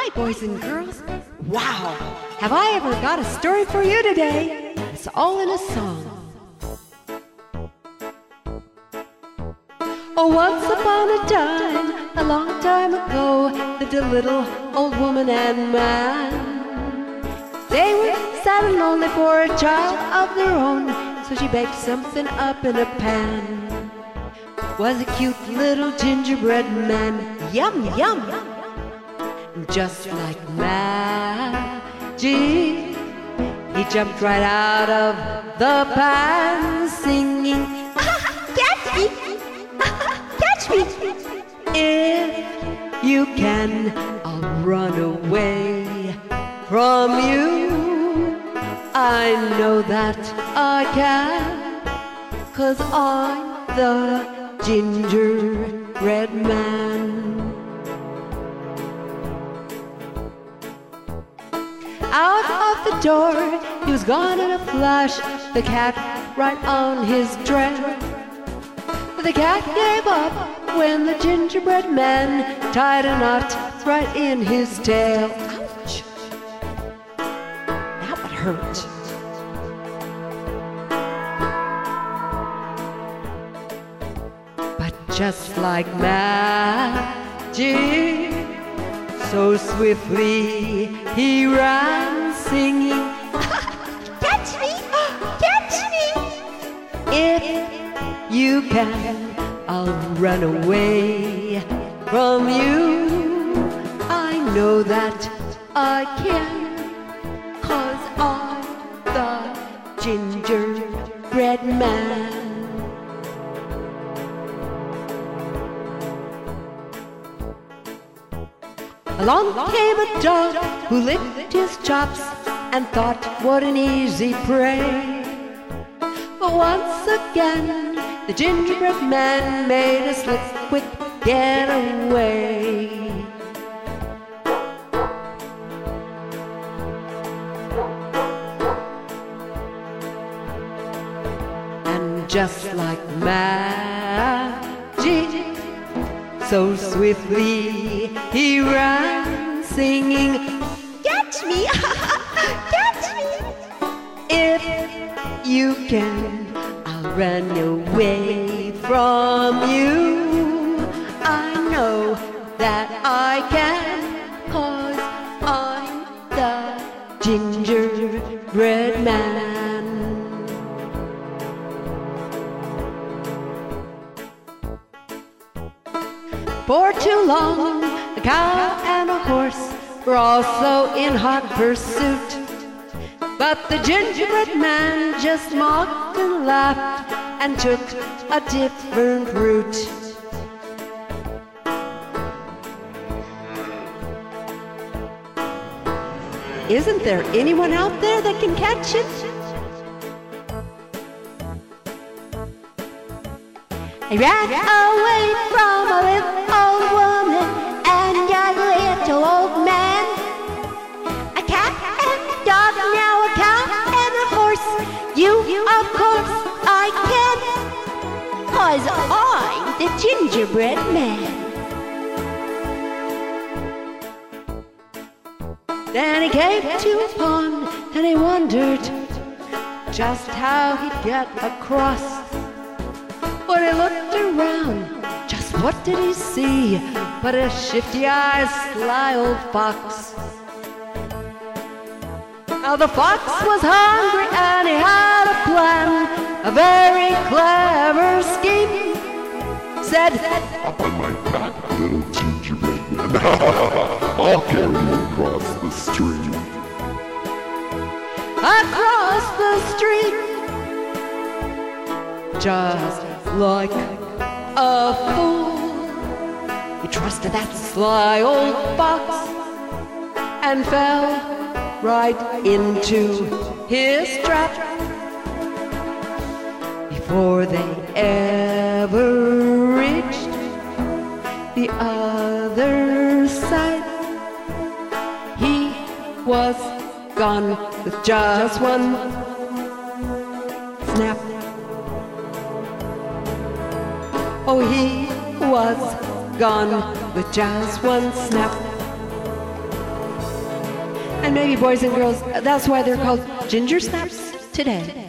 Hi, boys and girls. Wow, have I ever got a story for you today? It's all in a song. Oh, once upon a time, a long time ago, lived a little old woman and man. They were sad and lonely for a child of their own, so she baked something up in a pan. Was a cute little gingerbread man, yum, yum. Just like magic, he jumped right out of the pan singing, catch me, catch me. If you can, I'll run away from you. I know that I can, 'cause I'm the gingerbread man. Out of the door, he was gone in a flash, the cat right on his trail. The cat gave up when the gingerbread man tied a knot right in his tail. Ouch! That would hurt. But just like magic, so swiftly he ran, singing, catch me, catch me. If you can, I'll run away from you. I know that I can, 'cause I'm the gingerbread man. Along came a dog who licked his chops and thought, what an easy prey. But once again, the gingerbread man made a slick, quick getaway. And just like magic, so swiftly he ran, singing, catch me, catch me. If you can, I'll run away from you. I know that I can, 'cause I'm the gingerbread man. For too long, a cow and a horse were also in hot pursuit. But the gingerbread man just mocked and laughed and took a different route. Isn't there anyone out there that can catch it? I ran away from a little old woman and a little old man. A cat and a dog, now a cow and a horse. You, of course, I can, 'cause I'm the gingerbread man. Then he came to a pond and he wondered just how he'd get across. When he looked around, just what did he see but a shifty-eyed, sly old fox? Now the fox was hungry and he had a plan, a very clever scheme. Said, up on my back, little gingerbread man. I'll carry you across the stream. Across the street, just like a fool, he trusted that sly old fox and fell right into his trap. Before they ever reached the other side, he was gone with just one snap. Oh, he was gone with just one snap. And maybe boys and girls, that's why they're called ginger snaps today.